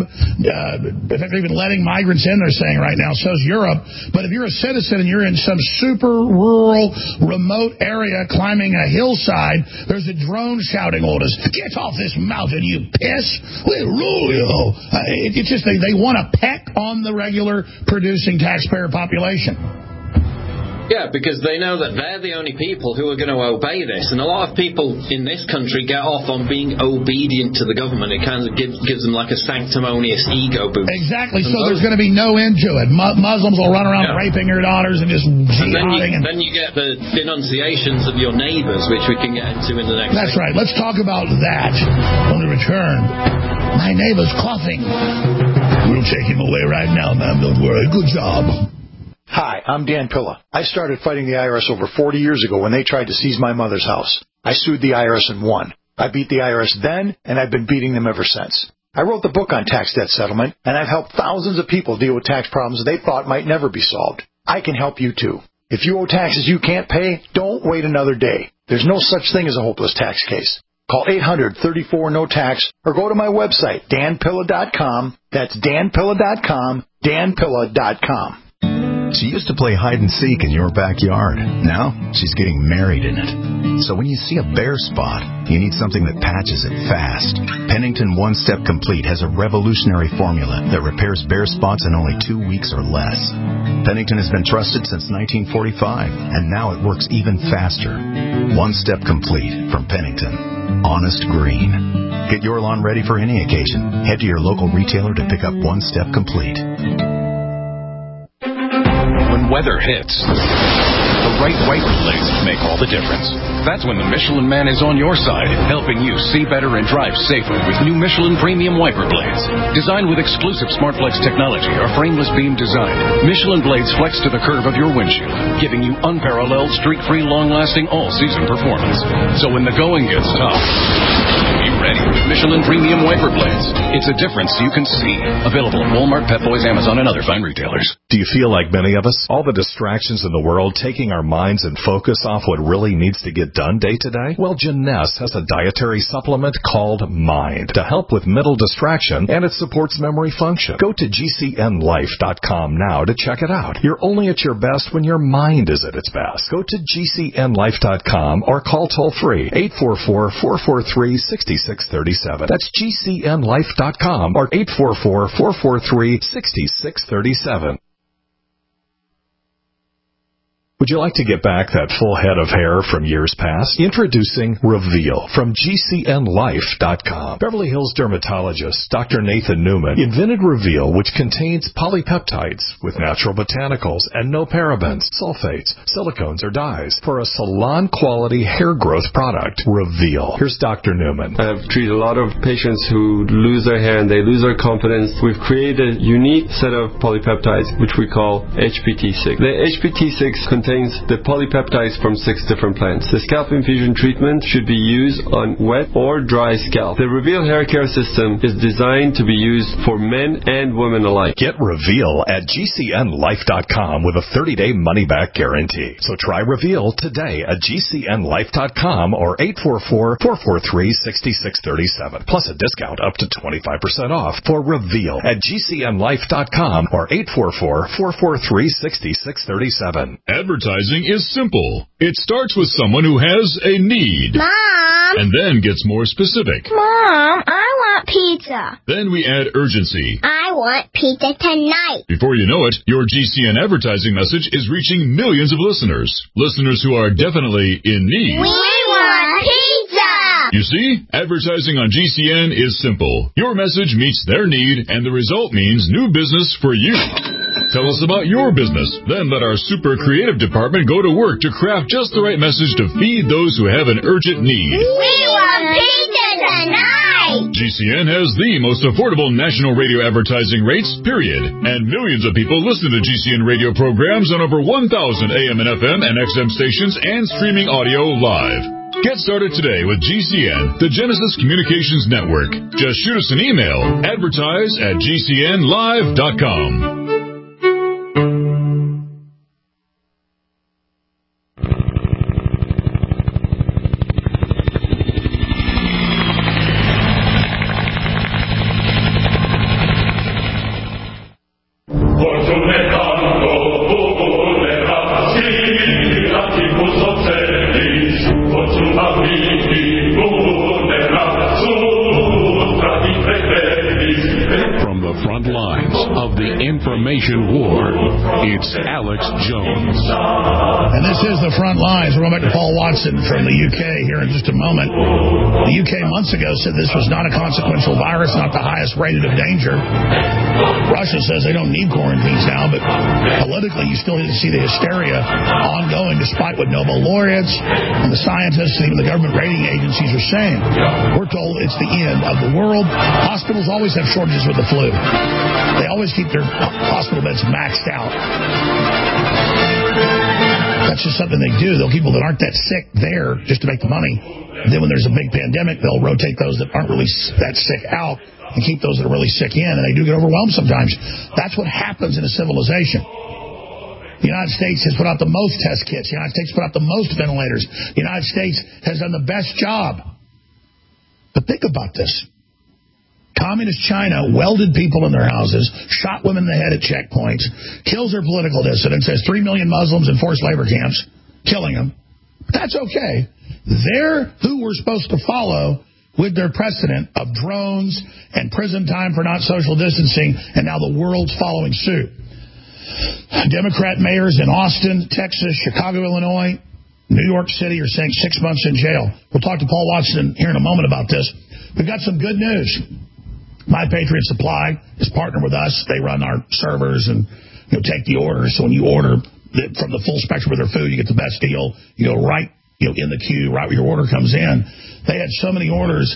even letting migrants in, they're saying right now, so's Europe. But if you're a citizen and you're in some super rural, remote area climbing a hillside, there's a drone shouting orders, get off this mountain, you piss! We'll rule you! It's just they want to peck on the regular producing taxpayer population. Yeah, because they know that they're the only people who are going to obey this. And a lot of people in this country get off on being obedient to the government. It kind of gives them like a sanctimonious ego boost. Exactly, so there's going to be no end to it. Muslims will run around raping their daughters and just jihading. Then you get the denunciations of your neighbours, which we can get into in the next That's right. Let's talk about that when we return. My neighbour's coughing. We'll take him away right now, ma'am. Don't worry. Good job. Hi, I'm Dan Pilla. I started fighting the IRS over 40 years ago when they tried to seize my mother's house. I sued the IRS and won. I beat the IRS then, and I've been beating them ever since. I wrote the book on tax debt settlement, and I've helped thousands of people deal with tax problems they thought might never be solved. I can help you too. If you owe taxes you can't pay, don't wait another day. There's no such thing as a hopeless tax case. Call 800-34-NO-TAX or go to my website, danpilla.com. That's danpilla.com, danpilla.com. She used to play hide and seek in your backyard. Now, she's getting married in it. So when you see a bare spot, you need something that patches it fast. Pennington One Step Complete has a revolutionary formula that repairs bare spots in only 2 weeks or less. Pennington has been trusted since 1945, and now it works even faster. One Step Complete from Pennington. Honest green. Get your lawn ready for any occasion. Head to your local retailer to pick up One Step Complete. When weather hits, The right wiper blades make all the difference. That's when the Michelin Man is on your side, helping you see better and drive safer with new Michelin Premium Wiper Blades. Designed with exclusive SmartFlex technology or frameless beam design, Michelin blades flex to the curve of your windshield, giving you unparalleled, streak-free, long-lasting, all-season performance. So when the going gets tough, be ready with Michelin Premium Wiper Blades. It's a difference you can see. Available at Walmart, Pep Boys, Amazon, and other fine retailers. Do you feel like many of us? All the distractions in the world taking our minds and focus off what really needs to get done day to day? Well, Jeunesse has a dietary supplement called Mind to help with mental distraction, and it supports memory function. Go to GCNlife.com now to check it out. You're only at your best when your mind is at its best. Go to GCNlife.com or call toll-free 844-443-6637. That's GCNlife.com or 844-443-6637. Would you like to get back that full head of hair from years past? Introducing Reveal from GCNlife.com. Beverly Hills dermatologist Dr. Nathan Newman invented Reveal, which contains polypeptides with natural botanicals and no parabens, sulfates, silicones, or dyes for a salon-quality hair growth product. Reveal. Here's Dr. Newman. I've treated a lot of patients who lose their hair and they lose their confidence. We've created a unique set of polypeptides, which we call HPT6. The HPT6 contains the polypeptides from 6 different plants. The scalp infusion treatment should be used on wet or dry scalp. The Reveal hair care system is designed to be used for men and women alike. Get Reveal at GCNlife.com with a 30-day money-back guarantee. So try Reveal today at GCNlife.com or 844-443-6637. Plus a discount up to 25% off for Reveal at GCNlife.com or 844-443-6637. Advertising is simple. It starts with someone who has a need. Mom! And then gets more specific. Mom, I want pizza. Then we add urgency. I want pizza tonight. Before you know it, your GCN advertising message is reaching millions of listeners. Listeners who are definitely in need. We want pizza! You see, advertising on GCN is simple. Your message meets their need, and the result means new business for you. Tell us about your business. Then let our super creative department go to work to craft just the right message to feed those who have an urgent need. We want pizza tonight! GCN has the most affordable national radio advertising rates, period. And millions of people listen to GCN radio programs on over 1,000 AM and FM and XM stations and streaming audio live. Get started today with GCN, the Genesis Communications Network. Just shoot us an email, advertise@gcnlive.com. From the front lines of the information war, it's Alex Jones. And this is the front lines. We're going back to Paul Watson from the UK here in just a moment. The UK months ago said this was not a consequential virus, not the highest rated of danger. Russia says they don't need quarantines now, but politically you still see the hysteria ongoing despite what Nobel laureates and the scientists and even the government rating agencies are saying. We're told it's the end of the world. Hospitals always have shortages with the flu. They always keep their hospital beds maxed out. That's just something they do. They'll keep people that aren't that sick there just to make the money. And then when there's a big pandemic, they'll rotate those that aren't really that sick out and keep those that are really sick in. And they do get overwhelmed sometimes. That's what happens in a civilization. The United States has put out the most test kits. The United States put out the most ventilators. The United States has done the best job. But think about this. Communist China welded people in their houses, shot women in the head at checkpoints, kills their political dissidents, has 3 million Muslims in forced labor camps, killing them. But that's okay. They're who we're supposed to follow with their precedent of drones and prison time for not social distancing, and now the world's following suit. Democrat mayors in Austin, Texas, Chicago, Illinois, New York City are saying 6 months in jail. We'll talk to Paul Watson here in a moment about this. We've got some good news. My Patriot Supply is partnered with us. They run our servers and take the orders. So when you order from the full spectrum of their food. You get the best deal. You go right in the queue, right where your order comes in. They had so many orders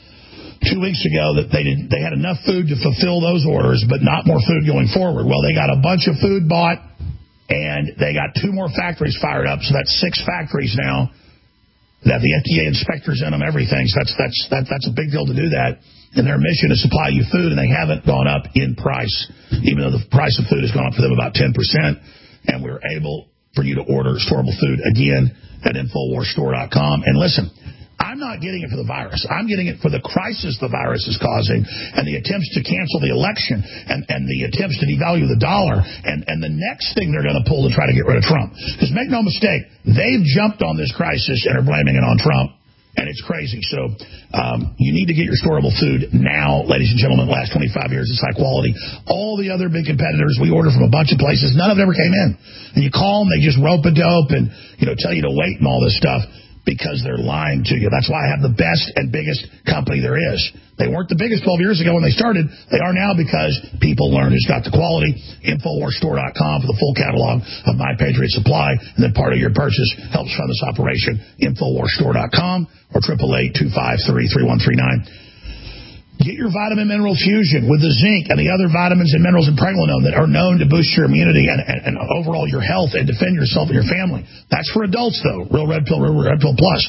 2 weeks ago that they had enough food to fulfill those orders, but not more food going forward. Well, they got a bunch of food bought, and they got 2 more factories fired up, so that's 6 factories now that the FDA inspectors in them, everything. So that's a big deal to do that. And their mission is supply you food, and they haven't gone up in price, even though the price of food has gone up for them about 10%. And we're able for you to order storable food again at InfoWarsStore.com. And listen, I'm not getting it for the virus. I'm getting it for the crisis the virus is causing and the attempts to cancel the election and the attempts to devalue the dollar and the next thing they're going to pull to try to get rid of Trump. Because make no mistake, they've jumped on this crisis and are blaming it on Trump. And it's crazy. So you need to get your storable food now, ladies and gentlemen. Last 25 years, it's high quality. All the other big competitors, we order from a bunch of places. None of them ever came in. And you call them, they just rope-a-dope and tell you to wait and all this stuff because they're lying to you. That's why I have the best and biggest company there is. They weren't the biggest 12 years ago when they started. They are now because people learn who's got the quality. InfoWarsStore.com for the full catalog of My Patriot Supply. And then part of your purchase helps fund this operation. InfoWarsStore.com or 888-253-3139. Get your vitamin mineral fusion with the zinc and the other vitamins and minerals in pregnenolone that are known to boost your immunity and overall your health and defend yourself and your family. That's for adults, though. Real Red Pill Plus.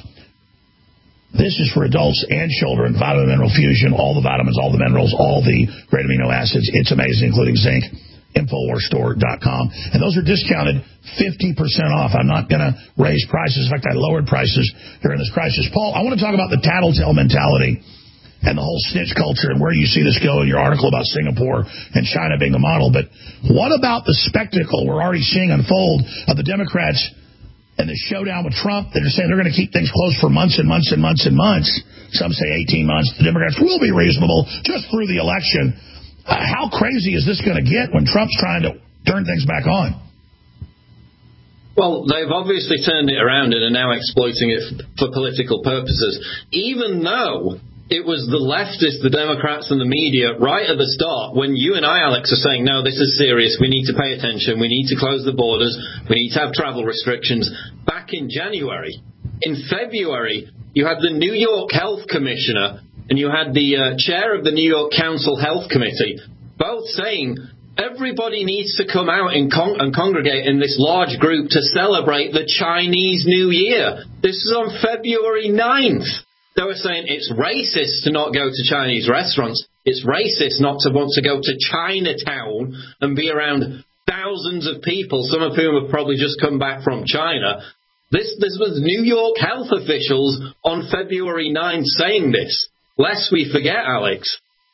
This is for adults and children. Vitamin mineral fusion, all the vitamins, all the minerals, all the great amino acids. It's amazing, including zinc. InfoWarsStore.com. And those are discounted 50% off. I'm not going to raise prices. In fact, I lowered prices during this crisis. Paul, I want to talk about the tattletale mentality and the whole snitch culture and where you see this go in your article about Singapore and China being the model. But what about the spectacle we're already seeing unfold of the Democrats and the showdown with Trump that are saying they're going to keep things closed for months and months and months and months? Some say 18 months. The Democrats will be reasonable just through the election. How crazy is this going to get when Trump's trying to turn things back on? Well, they've obviously turned it around and are now exploiting it for political purposes, even though it was the leftists, the Democrats, and the media right at the start when you and I, Alex, are saying, no, this is serious, we need to pay attention, we need to close the borders, we need to have travel restrictions. Back in January. In February, you had the New York Health Commissioner and you had the chair of the New York Council Health Committee, both saying everybody needs to come out and congregate in this large group to celebrate the Chinese New Year. This is on February 9th. They were saying it's racist to not go to Chinese restaurants. It's racist not to want to go to Chinatown and be around thousands of people, some of whom have probably just come back from China. This was New York health officials on February 9th saying this. Lest we forget, Alex,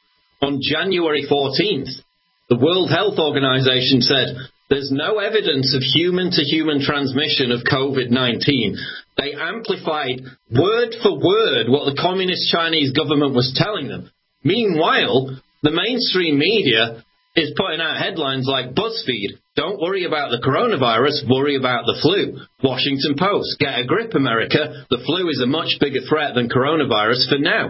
on January 14th, the World Health Organization said there's no evidence of human-to-human transmission of COVID-19. They amplified word for word what the Communist Chinese government was telling them. Meanwhile, the mainstream media is putting out headlines like BuzzFeed, don't worry about the coronavirus, worry about the flu. Washington Post, get a grip, America. The flu is a much bigger threat than coronavirus for now.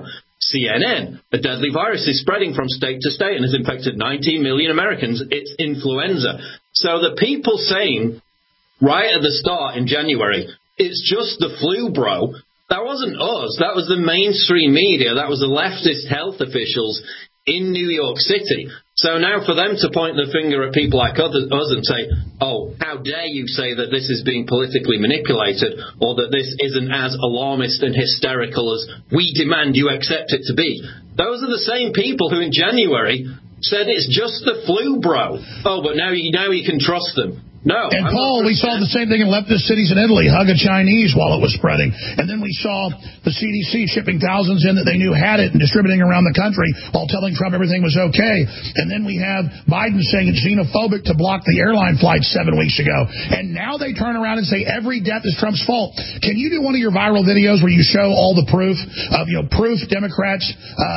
CNN, a deadly virus is spreading from state to state and has infected 19 million Americans. It's influenza. So the people saying right at the start in January, it's just the flu, bro. That wasn't us. That was the mainstream media. That was the leftist health officials in New York City. So now for them to point the finger at people like us and say, oh, how dare you say that this is being politically manipulated or that this isn't as alarmist and hysterical as we demand you accept it to be. Those are the same people who in January said it's just the flu, bro. Oh, but now you can trust them. No. And Paul, we saw the same thing in leftist cities in Italy, hug a Chinese while it was spreading. And then we saw the CDC shipping thousands in that they knew had it and distributing around the country while telling Trump everything was okay. And then we have Biden saying it's xenophobic to block the airline flights 7 weeks ago. And now they turn around and say every death is Trump's fault. Can you do one of your viral videos where you show all the proof of, proof Democrats,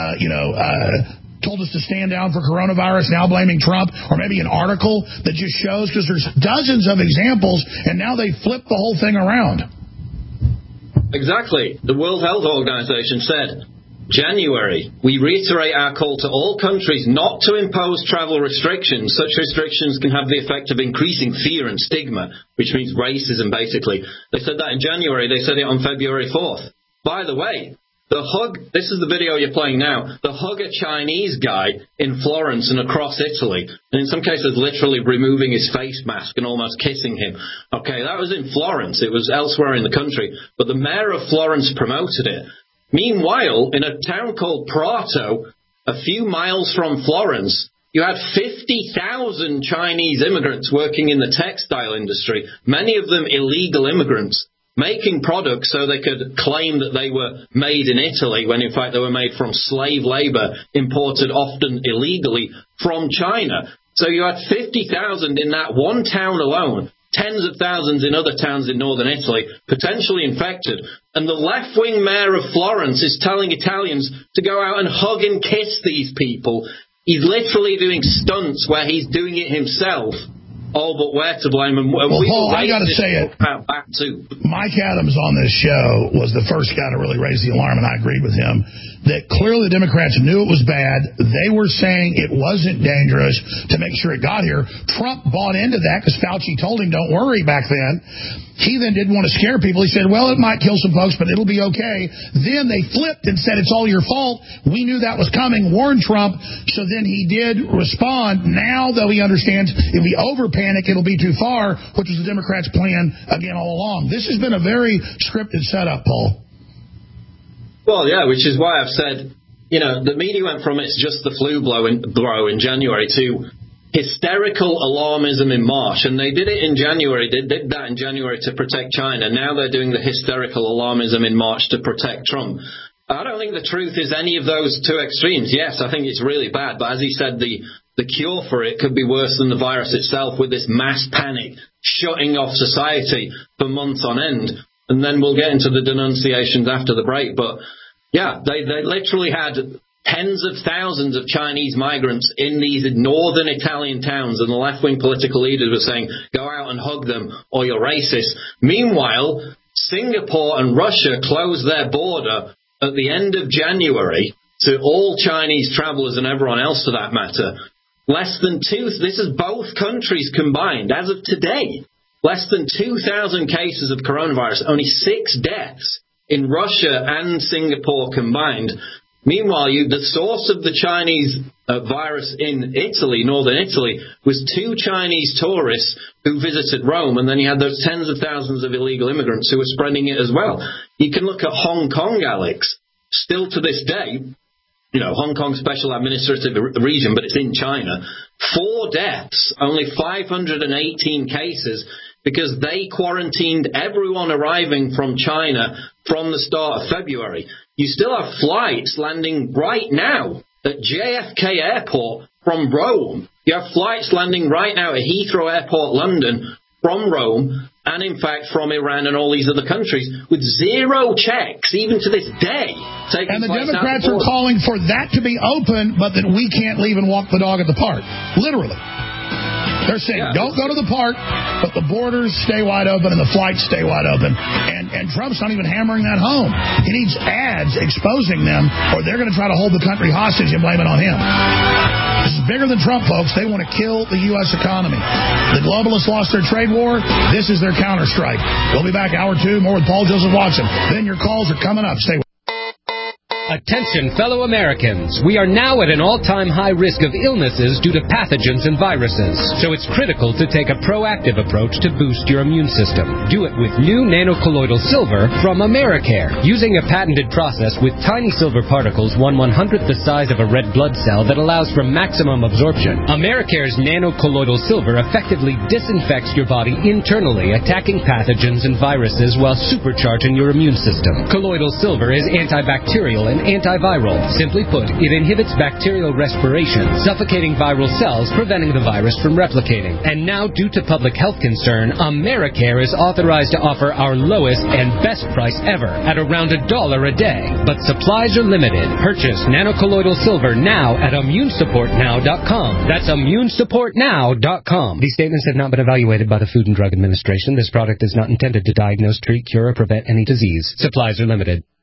told us to stand down for coronavirus, now blaming Trump, or maybe an article that just shows, because there's dozens of examples, and now they flip the whole thing around. Exactly. The World Health Organization said January, we reiterate our call to all countries not to impose travel restrictions. Such restrictions can have the effect of increasing fear and stigma, which means racism, basically. They said that in January. They said it on February 4th. By the way, this is the video you're playing now, the hug a Chinese guy in Florence and across Italy, and in some cases literally removing his face mask and almost kissing him. Okay, that was in Florence. It was elsewhere in the country, but the mayor of Florence promoted it. Meanwhile, in a town called Prato, a few miles from Florence, you had 50,000 Chinese immigrants working in the textile industry, many of them illegal immigrants, making products so they could claim that they were made in Italy, when in fact they were made from slave labor imported often illegally from China. So you had 50,000 in that one town alone, tens of thousands in other towns in northern Italy, potentially infected. And the left-wing mayor of Florence is telling Italians to go out and hug and kiss these people. He's literally doing stunts where he's doing it himself. Oh, but we're to blame. And well, Paul, I got to say it. Mike Adams on this show was the first guy to really raise the alarm, and I agreed with him, that clearly the Democrats knew it was bad. They were saying it wasn't dangerous to make sure it got here. Trump bought into that because Fauci told him, don't worry, back then. He then didn't want to scare people. He said, well, it might kill some folks, but it'll be okay. Then they flipped and said, it's all your fault. We knew that was coming, warned Trump. So then he did respond. Now, though, he understands if we over-panic, it'll be too far, which was the Democrats' plan, again, all along. This has been a very scripted setup, Paul. Well, yeah, which is why I've said, you know, the media went from it's just the flu blow in January to hysterical alarmism in March, and they did it in January. They did that in January to protect China. Now they're doing the hysterical alarmism in March to protect Trump. I don't think the truth is any of those two extremes. Yes, I think it's really bad, but as he said, the cure for it could be worse than the virus itself, with this mass panic shutting off society for months on end. And then we'll get into the denunciations after the break. But yeah, they literally had tens of thousands of Chinese migrants in these northern Italian towns, and the left-wing political leaders were saying, go out and hug them or you're racist. Meanwhile, Singapore and Russia closed their border at the end of January to all Chinese travelers and everyone else for that matter. This is both countries combined, as of today, less than 2,000 cases of coronavirus, only 6 deaths in Russia and Singapore combined. Meanwhile, the source of the Chinese virus in Italy, northern Italy, was 2 Chinese tourists who visited Rome, and then you had those tens of thousands of illegal immigrants who were spreading it as well. You can look at Hong Kong, Alex. Still to this day, you know, Hong Kong Special Administrative Region, but it's in China. 4 deaths, only 518 cases, because they quarantined everyone arriving from China from the start of February. You still have flights landing right now at JFK Airport from Rome. You have flights landing right now at Heathrow Airport, London, from Rome, and in fact from Iran and all these other countries, with 0 checks, even to this day. And the Democrats are calling for that to be open, but that we can't leave and walk the dog at the park. Literally. They're saying, don't go to the park, but the borders stay wide open and the flights stay wide open. And Trump's not even hammering that home. He needs ads exposing them, or they're going to try to hold the country hostage and blame it on him. This is bigger than Trump, folks. They want to kill the U.S. economy. The globalists lost their trade war. This is their counterstrike. We'll be back hour 2, more with Paul Joseph Watson. Then your calls are coming up. Stay with us. Attention, fellow Americans. We are now at an all-time high risk of illnesses due to pathogens and viruses. So it's critical to take a proactive approach to boost your immune system. Do it with new nanocolloidal silver from Americare. Using a patented process with tiny silver particles 1/100th the size of a red blood cell that allows for maximum absorption, Americare's nanocolloidal silver effectively disinfects your body internally, attacking pathogens and viruses while supercharging your immune system. Colloidal silver is antibacterial and antiviral. Simply put, it inhibits bacterial respiration, suffocating viral cells, preventing the virus from replicating. And now, due to public health concern, Americare is authorized to offer our lowest and best price ever at around $1 a day. But supplies are limited. Purchase nanocolloidal silver now at immunesupportnow.com. That's immunesupportnow.com. These statements have not been evaluated by the Food and Drug Administration. This product is not intended to diagnose, treat, cure, or prevent any disease. Supplies are limited.